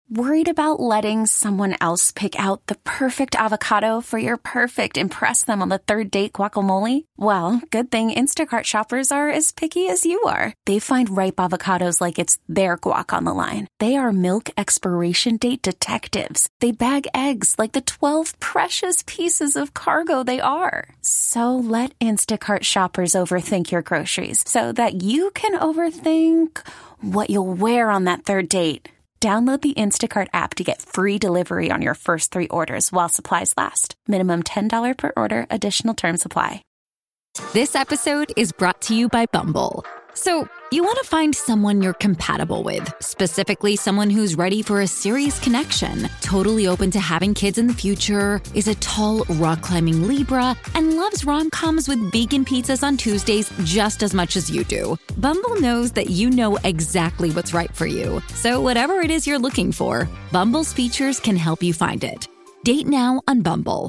Worried about letting someone else pick out the perfect avocado for your perfect impress them on the third date guacamole? Well, good thing Instacart shoppers are as picky as you are. They find ripe avocados like it's their guac on the line. They are milk expiration date detectives. They bag eggs like the 12 precious pieces of cargo they are. So let Instacart shoppers overthink your groceries so that you can overthink what you'll wear on that third date. Download the Instacart app to get free delivery on your first 3 orders while supplies last. Minimum $10 per order. Additional terms apply. This episode is brought to you by Bumble. So, you want to find someone you're compatible with, specifically someone who's ready for a serious connection, totally open to having kids in the future, is a tall, rock-climbing Libra, and loves rom-coms with vegan pizzas on Tuesdays just as much as you do. Bumble knows that you know exactly what's right for you. So whatever it is you're looking for, Bumble's features can help you find it. Date now on Bumble.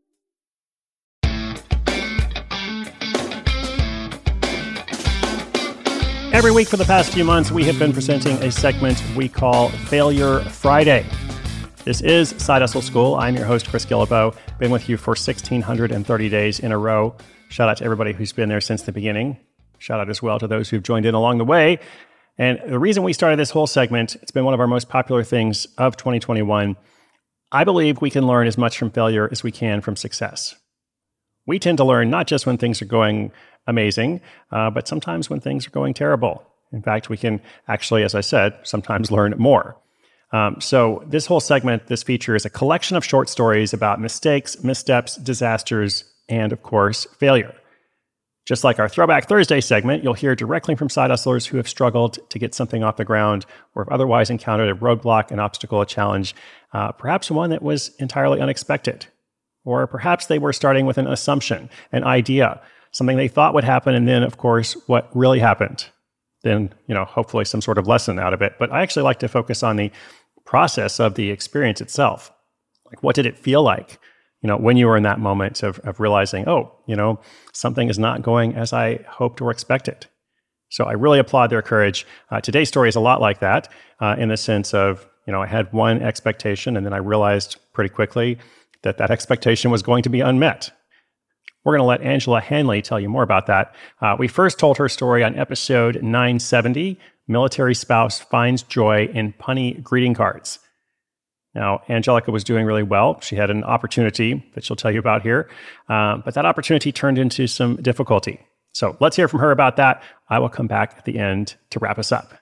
Every week for the past few months, we have been presenting a segment we call Failure Friday. This is Side Hustle School. I'm your host, Chris Guillebeau. Been with you for 1,630 days in a row. Shout out to everybody who's been there since the beginning. Shout out as well to those who've joined in along the way. And the reason we started this whole segment, it's been one of our most popular things of 2021. I believe we can learn as much from failure as we can from success. We tend to learn not just when things are going amazing, but sometimes when things are going terrible. In fact, we can actually, as I said, sometimes learn more. So this whole segment, this feature is a collection of short stories about mistakes, missteps, disasters, and of course, failure. Just like our Throwback Thursday segment, you'll hear directly from side hustlers who have struggled to get something off the ground or have otherwise encountered a roadblock, an obstacle, a challenge, perhaps one that was entirely unexpected. Or perhaps they were starting with an assumption, an idea, something they thought would happen, and then, of course, what really happened. Then, hopefully some sort of lesson out of it. But I actually like to focus on the process of the experience itself. Like, what did it feel like, when you were in that moment of realizing, something is not going as I hoped or expected. So I really applaud their courage. Today's story is a lot like that, in the sense of, I had one expectation, and then I realized pretty quickly that expectation was going to be unmet. We're going to let Angela Hanley tell you more about that. We first told her story on episode 970, Military Spouse Finds Joy in Punny Greeting Cards. Now, Angelica was doing really well. She had an opportunity that she'll tell you about here, but that opportunity turned into some difficulty. So let's hear from her about that. I will come back at the end to wrap us up.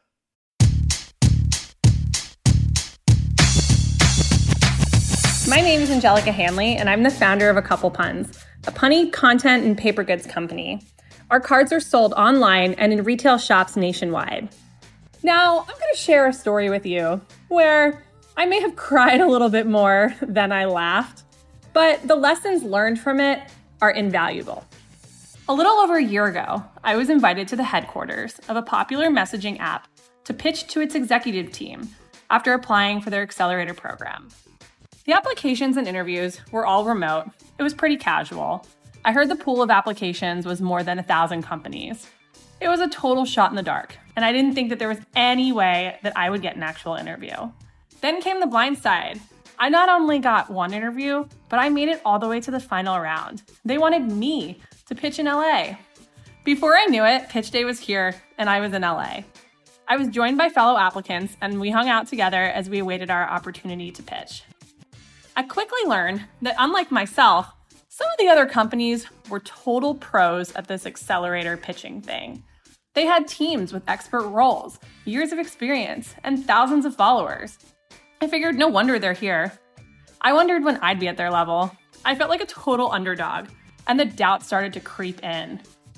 My name is Angelica Hanley, and I'm the founder of A Couple Puns, a punny content and paper goods company. Our cards are sold online and in retail shops nationwide. Now, I'm going to share a story with you where I may have cried a little bit more than I laughed, but the lessons learned from it are invaluable. A little over a year ago, I was invited to the headquarters of a popular messaging app to pitch to its executive team after applying for their accelerator program. The applications and interviews were all remote. It was pretty casual. I heard the pool of applications was more than 1,000 companies. It was a total shot in the dark, and I didn't think that there was any way that I would get an actual interview. Then came the blind side. I not only got one interview, but I made it all the way to the final round. They wanted me to pitch in LA. Before I knew it, pitch day was here, and I was in LA. I was joined by fellow applicants, and we hung out together as we awaited our opportunity to pitch. I quickly learned that unlike myself, some of the other companies were total pros at this accelerator pitching thing. They had teams with expert roles, years of experience, and thousands of followers. I figured no wonder they're here. I wondered when I'd be at their level. I felt like a total underdog, and the doubt started to creep in.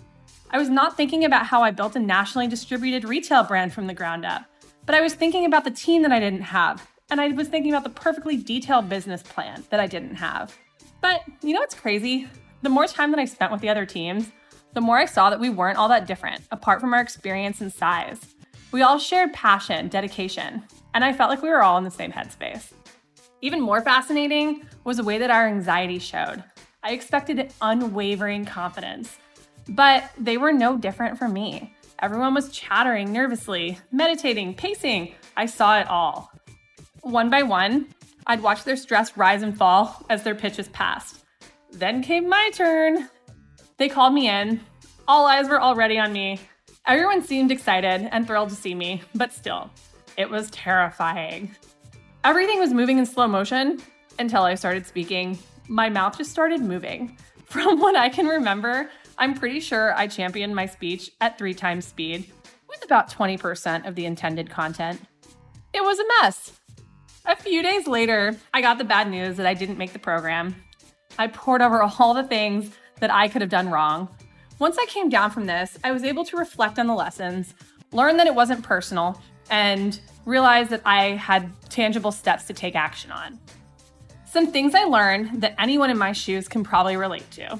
I was not thinking about how I built a nationally distributed retail brand from the ground up, but I was thinking about the team that I didn't have. And I was thinking about the perfectly detailed business plan that I didn't have. But you know what's crazy? The more time that I spent with the other teams, the more I saw that we weren't all that different, apart from our experience and size. We all shared passion, dedication, and I felt like we were all in the same headspace. Even more fascinating was the way that our anxiety showed. I expected unwavering confidence, but they were no different from me. Everyone was chattering nervously, meditating, pacing. I saw it all. One by one, I'd watch their stress rise and fall as their pitches passed. Then came my turn. They called me in. All eyes were already on me. Everyone seemed excited and thrilled to see me, but still, it was terrifying. Everything was moving in slow motion until I started speaking. My mouth just started moving. From what I can remember, I'm pretty sure I championed my speech at 3 times speed, with about 20% of the intended content. It was a mess. A few days later, I got the bad news that I didn't make the program. I poured over all the things that I could have done wrong. Once I came down from this, I was able to reflect on the lessons, learn that it wasn't personal, and realize that I had tangible steps to take action on. Some things I learned that anyone in my shoes can probably relate to.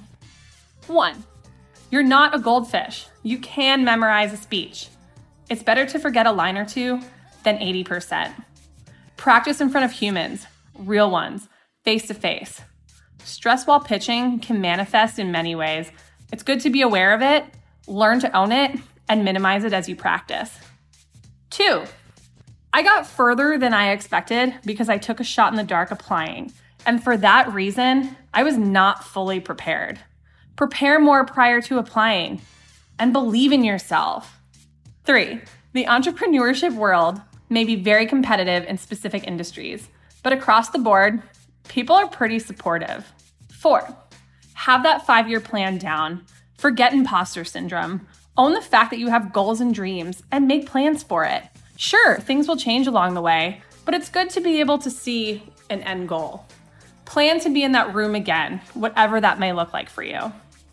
1, you're not a goldfish. You can memorize a speech. It's better to forget a line or two than 80%. Practice in front of humans, real ones, face to face. Stress while pitching can manifest in many ways. It's good to be aware of it, learn to own it, and minimize it as you practice. 2, I got further than I expected because I took a shot in the dark applying. And for that reason, I was not fully prepared. Prepare more prior to applying and believe in yourself. 3, the entrepreneurship world may be very competitive in specific industries, but across the board, people are pretty supportive. 4, have that 5-year plan down. Forget imposter syndrome. Own the fact that you have goals and dreams and make plans for it. Sure, things will change along the way, but it's good to be able to see an end goal. Plan to be in that room again, whatever that may look like for you.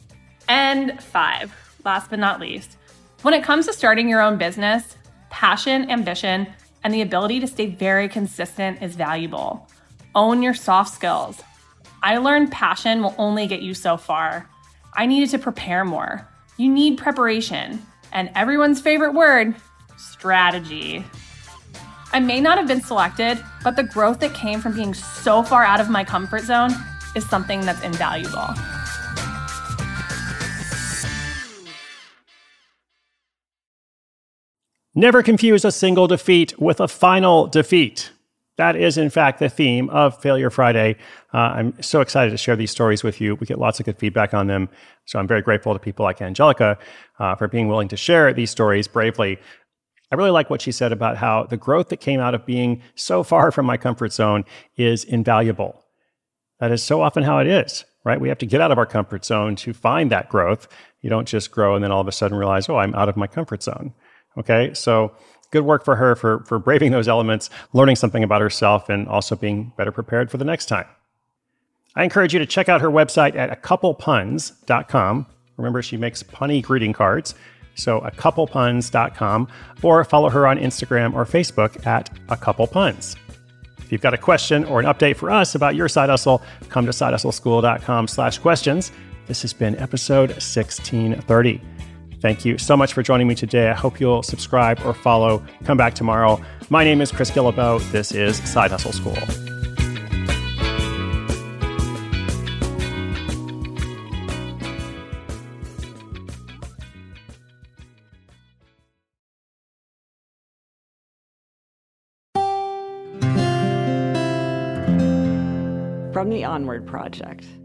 And 5, last but not least, when it comes to starting your own business, passion, ambition, and the ability to stay very consistent is valuable. Own your soft skills. I learned passion will only get you so far. I needed to prepare more. You need preparation. And everyone's favorite word, strategy. I may not have been selected, but the growth that came from being so far out of my comfort zone is something that's invaluable. Never confuse a single defeat with a final defeat. That is, in fact, the theme of Failure Friday. I'm so excited to share these stories with you. We get lots of good feedback on them. So I'm very grateful to people like Angelica for being willing to share these stories bravely. I really like what she said about how the growth that came out of being so far from my comfort zone is invaluable. That is so often how it is, right? We have to get out of our comfort zone to find that growth. You don't just grow and then all of a sudden realize, oh, I'm out of my comfort zone. Okay, so good work for her for braving those elements, learning something about herself, and also being better prepared for the next time. I encourage you to check out her website at acouplepuns.com. Remember, she makes punny greeting cards. So acouplepuns.com, or follow her on Instagram or Facebook at acouplepuns. If you've got a question or an update for us about your side hustle, come to sidehustleschool.com/questions. This has been episode 1630. Thank you so much for joining me today. I hope you'll subscribe or follow. Come back tomorrow. My name is Chris Guillebeau. This is Side Hustle School. From the Onward Project.